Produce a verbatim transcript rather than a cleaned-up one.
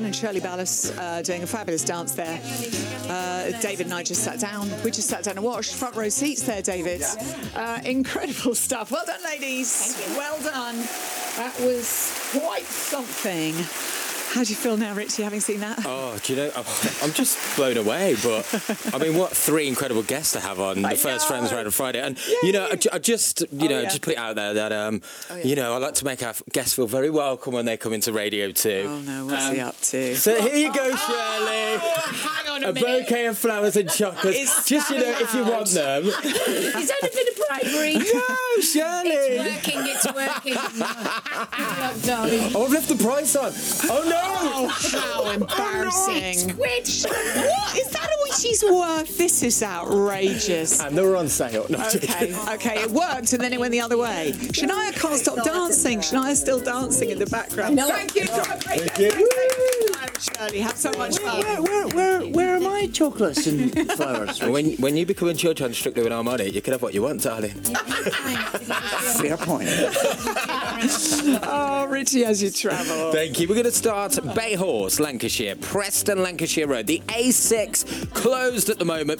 and Shirley Ballas uh, doing a fabulous dance there. Uh, David and I just sat down. We just sat down and watched. Front row seats there, David. Uh, incredible stuff. Well done, ladies. Well done. That was quite something. How do you feel now, Richie, having seen that? Oh, do you know, I'm just blown away. But, I mean, what three incredible guests to have on I the first know. Friends Round on Friday. And, Yay. you know, I, I just, you know, Oh, yeah. just put it out there that, um, Oh, yeah. you know, I like to make our guests feel very welcome when they come into Radio two. Oh, no, what's um, he up to? So here you go, Shirley. Oh, hang on a, A minute. bouquet of flowers and chocolates. Is Just, you know, if you that want them. Is that a bit of bribery? No, Shirley. It's working, it's working. Look, darling. Oh, I've left the price on. Oh, no. Oh, how embarrassing. Quid. What? Is that all she's worth? This is outrageous. And they were on sale. No, I'm joking. Okay, okay, it worked and then it went the other way. Shania can't stop dancing. Shania's still dancing in the background. know. Thank you. Thank you. Shirley, have so much fun. Where, where, where, where are my chocolates and flowers? When, when you become in church on Strictly with Armani, you can have what you want, darling. Fair point. Oh, Richie, as you travel. Thank you. We're going to start Bayhorse, Lancashire, Preston, Lancashire Road. The A six closed at the moment.